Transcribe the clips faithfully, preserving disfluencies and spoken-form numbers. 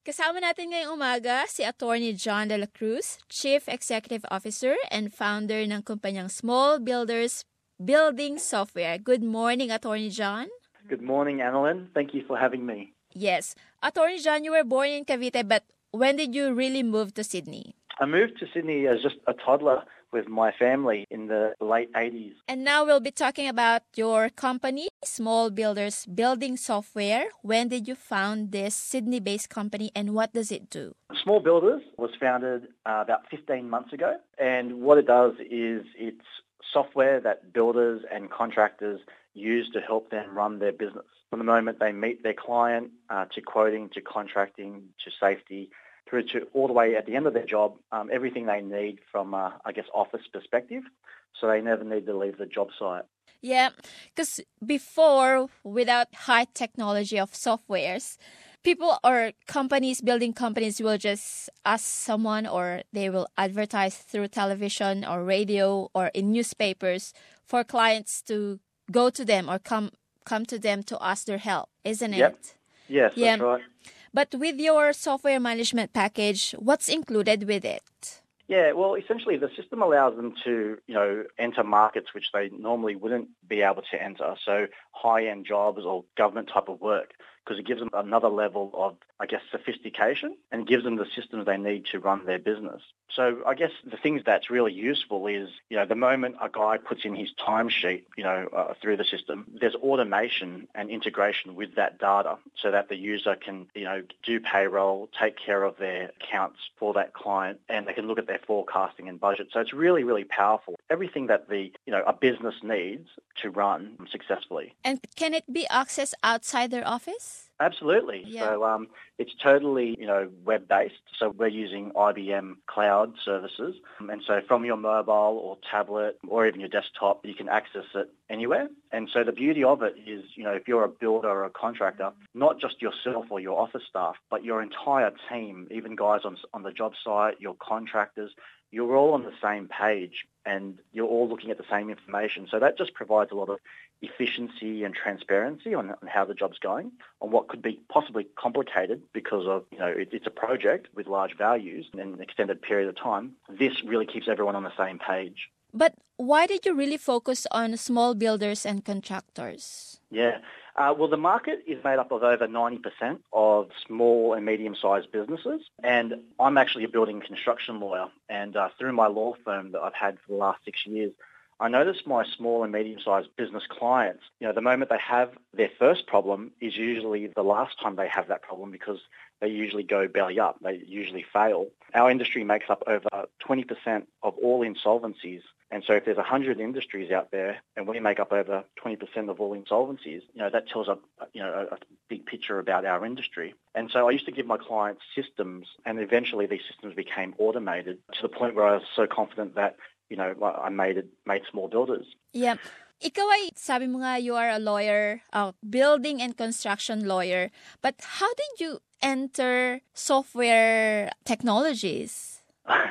Kasama natin ngayong umaga si Attorney John De La Cruz, Chief Executive Officer and founder ng kumpanyang Small Builders Building Software. Good morning, Attorney John. Good morning, Annalyn. Thank you for having me. Yes. Attorney John, you were born in Cavite, but when did you really move to Sydney? I moved to Sydney as just a toddler with my family in the late eighties. And now we'll be talking about your company, Small Builders Building Software. When did you found this Sydney-based company and what does it do? Small Builders was founded uh, about fifteen months ago, and what it does is it's software that builders and contractors use to help them run their business. From the moment they meet their client, uh, to quoting, to contracting, to safety, through to all the way at the end of their job, um, everything they need from, uh, I guess, office perspective, so they never need to leave the job site. Yeah, because before, without high technology of softwares, people or companies, building companies will just ask someone or they will advertise through television or radio or in newspapers for clients to go to them or come come to them to ask their help, isn't it? Yep. Yes, yeah. That's right. But with your software management package, what's included with it? Yeah, well, essentially the system allows them to, you know, enter markets which they normally wouldn't be able to enter, so high-end jobs or government type of work, because it gives them another level of, I guess, sophistication and gives them the systems they need to run their business. So I guess the things that's really useful is, you know, the moment a guy puts in his timesheet, you know, uh, through the system, there's automation and integration with that data so that the user can, you know, do payroll, take care of their accounts for that client, and they can look at their forecasting and budget. So it's really, really powerful. Everything that the, you know, a business needs to run successfully. And can it be accessed outside their office? Absolutely. Yeah. So um, it's totally, you know, web-based. So we're using I B M cloud services. And so from your mobile or tablet or even your desktop, you can access it anywhere. And so the beauty of it is, you know, if you're a builder or a contractor, not just yourself or your office staff, but your entire team, even guys on, on the job site, your contractors, you're all on the same page and you're all looking at the same information. So that just provides a lot of efficiency and transparency on, on how the job's going, on what could be possibly complicated because of, you know, it, it's a project with large values and an extended period of time. This really keeps everyone on the same page. But why did you really focus on small builders and contractors? Yeah. Uh, well, the market is made up of over ninety percent of small and medium-sized businesses, and I'm actually a building construction lawyer, and uh, through my law firm that I've had for the last six years, I noticed my small and medium-sized business clients, you know, the moment they have their first problem is usually the last time they have that problem because they usually go belly up. They usually fail. Our industry makes up over twenty percent of all insolvencies. And so if there's one hundred industries out there and we make up over twenty percent of all insolvencies, you know, that tells a, you know, a, a big picture about our industry. And so I used to give my clients systems, and eventually these systems became automated to the point where I was so confident that, you know, I made it, made Small Builders. Yeah. Ikaw ay, sabi mo nga, you are a lawyer, a building and construction lawyer. But how did you enter software technologies?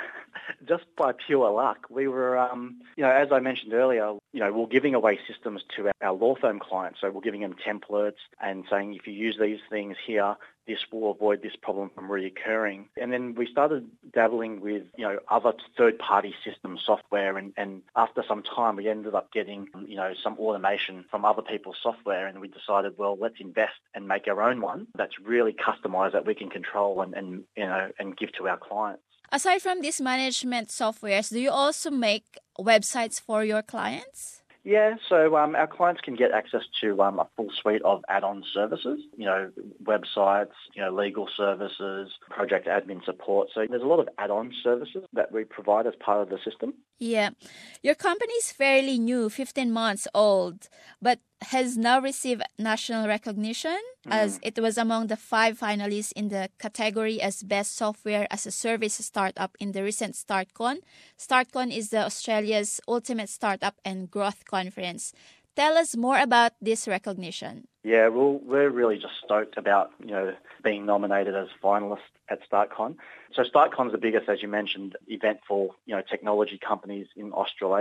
Just by pure luck. We were, um, you know, as I mentioned earlier, you know, we're giving away systems to our law firm clients. So we're giving them templates and saying, if you use these things here, this will avoid this problem from reoccurring. And then we started dabbling with, you know, other third-party system software. And, and after some time, we ended up getting, you know, some automation from other people's software. And we decided, well, let's invest and make our own one that's really customized, that we can control and, and you know, and give to our clients. Aside from these management softwares, do you also make websites for your clients? Yeah, so um, our clients can get access to um, a full suite of add-on services, you know, websites, you know, legal services, project admin support. So there's a lot of add-on services that we provide as part of the system. Yeah. Your company is fairly new, fifteen months old, but has now received national recognition mm. as it was among the five finalists in the category as Best Software as a Service Startup in the recent StartCon. StartCon is the Australia's ultimate startup and growth conference. Tell us more about this recognition. Yeah, well, we're really just stoked about, you know, being nominated as finalists at StartCon. So StartCon is the biggest, as you mentioned, event for, you know, technology companies in Australasia.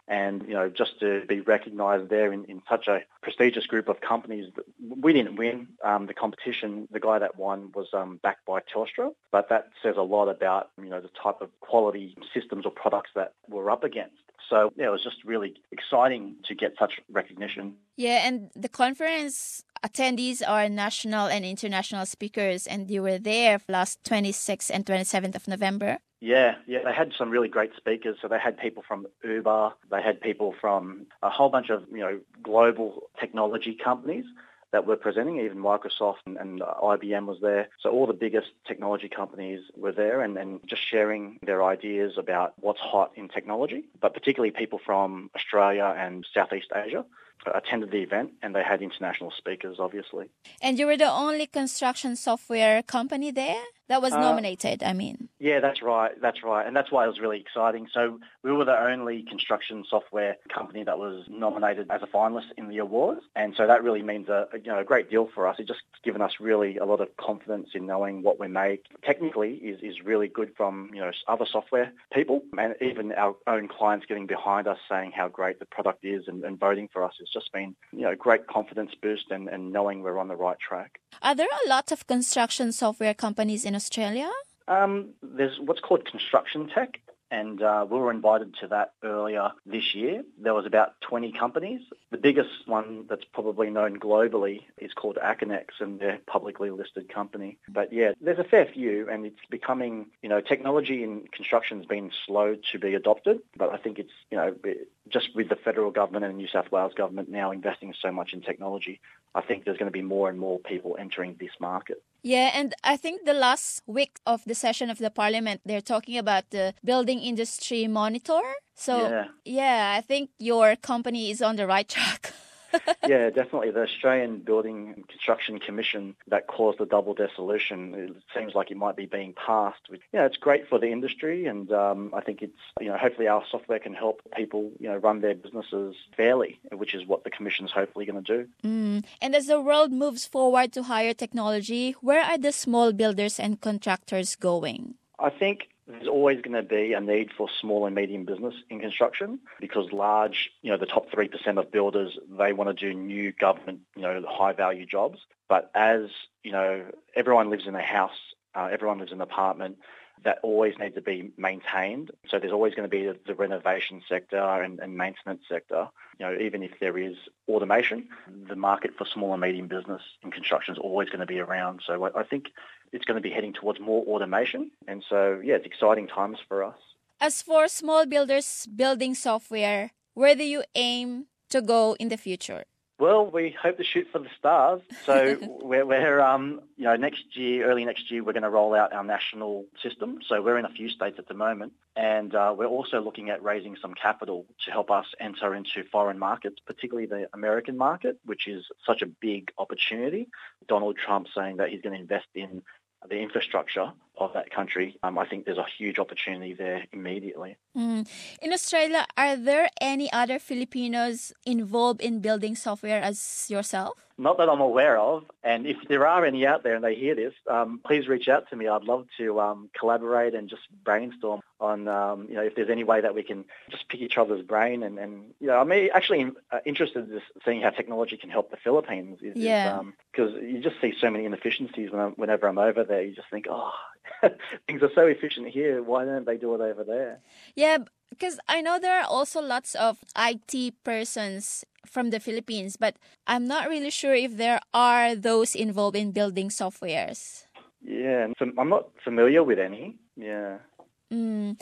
And, you know, just to be recognised there in, in such a prestigious group of companies, we didn't win um, the competition. The guy that won was um, backed by Telstra, but that says a lot about, you know, the type of quality systems or products that we're up against. So, yeah, it was just really exciting to get such recognition. Yeah, and the conference attendees are national and international speakers, and you were there last twenty-sixth and twenty-seventh of November. Yeah, yeah, they had some really great speakers. So they had people from Uber, they had people from a whole bunch of, you know, global technology companies that were presenting. Even Microsoft and, and I B M was there. So all the biggest technology companies were there and, and just sharing their ideas about what's hot in technology, but particularly people from Australia and Southeast Asia attended the event, and they had international speakers, obviously. And you were the only construction software company there that was nominated, uh, I mean. Yeah, that's right. That's right. And that's why it was really exciting. So we were the only construction software company that was nominated as a finalist in the awards. And so that really means a, you know, a great deal for us. It's just given us really a lot of confidence in knowing what we make technically is, is really good from, you know, other software people, and even our own clients getting behind us saying how great the product is and, and voting for us. It's just been, you know, great confidence boost and, and knowing we're on the right track. Are there a lot of construction software companies in Australia? Um, there's what's called Construction Tech, and uh, we were invited to that earlier this year. There was about twenty companies. The biggest one that's probably known globally is called Aconex, and they're a publicly listed company. But yeah, there's a fair few, and it's becoming, you know, technology in construction has been slow to be adopted, but I think it's, you know, just with the federal government and New South Wales government now investing so much in technology, I think there's going to be more and more people entering this market. Yeah, and I think the last week of the session of the Parliament, they're talking about the Building Industry Monitor. So, yeah, yeah I think your company is on the right track. Yeah, definitely. The Australian Building and Construction Commission that caused the double dissolution, it seems like it might be being passed. Which, you know, it's great for the industry, and um, I think it's, you know, hopefully our software can help people, you know, run their businesses fairly, which is what the Commission's hopefully going to do. Mm. And as the world moves forward to higher technology, where are the small builders and contractors going? I think there's always going to be a need for small and medium business in construction because large, you know, the top three percent of builders, they want to do new government, you know, high-value jobs. But as, you know, everyone lives in a house, uh, everyone lives in an apartment, that always need to be maintained. So there's always going to be the, the renovation sector and, and maintenance sector. You know, even if there is automation, the market for small and medium business in construction is always going to be around. So I, I think it's going to be heading towards more automation. And so, yeah, it's exciting times for us. As for small builders building software, where do you aim to go in the future? Well, we hope to shoot for the stars. So we're, we're um, you know, next year, early next year, we're going to roll out our national system. So we're in a few states at the moment. And uh, we're also looking at raising some capital to help us enter into foreign markets, particularly the American market, which is such a big opportunity. Donald Trump saying that he's going to invest in the infrastructure of that country. Um, I think there's a huge opportunity there immediately. Mm. In Australia, are there any other Filipinos involved in building software as yourself? Not that I'm aware of. And if there are any out there and they hear this, um, please reach out to me. I'd love to um, collaborate and just brainstorm on, um, you know, if there's any way that we can just pick each other's brain. And, and you know, I'm actually uh, interested in seeing how technology can help the Philippines. Is, yeah. Because um, you just see so many inefficiencies when I'm, whenever I'm over there. You just think, oh, things are so efficient here. Why don't they do it over there? Yeah, because I know there are also lots of I T persons from the Philippines, but I'm not really sure if there are those involved in building softwares. Yeah, so I'm not familiar with any. Yeah. Mm.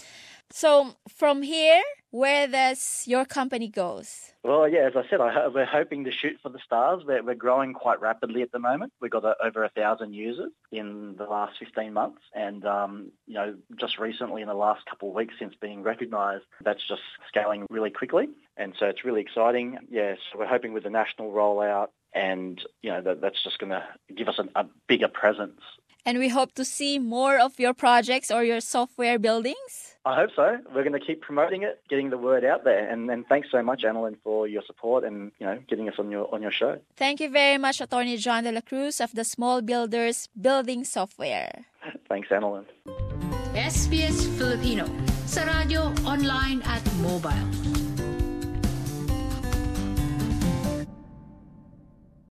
So from here, where does your company goes? Well, yeah, as I said, I ho- we're hoping to shoot for the stars. We're, we're growing quite rapidly at the moment. We've got a, over a thousand users in the last fifteen months. And, um, you know, just recently in the last couple of weeks since being recognised, that's just scaling really quickly. And so it's really exciting. Yeah, so we're hoping with the national rollout and, you know, that, that's just going to give us a, a bigger presence. And we hope to see more of your projects or your software buildings? I hope so. We're going to keep promoting it, getting the word out there. And, and thanks so much, Annalyn, for your support and, you know, getting us on your on your show. Thank you very much, Attorney John De La Cruz of the Small Builders Building Software. Thanks, Annalyn. S B S Filipino, sa radyo, online at mobile.